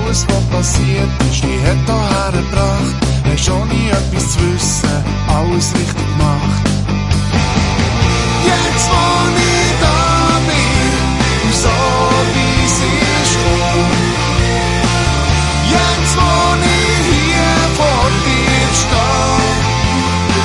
alles, was passiert ist, die hat da hergebracht. Weisst ohne etwas zu wissen,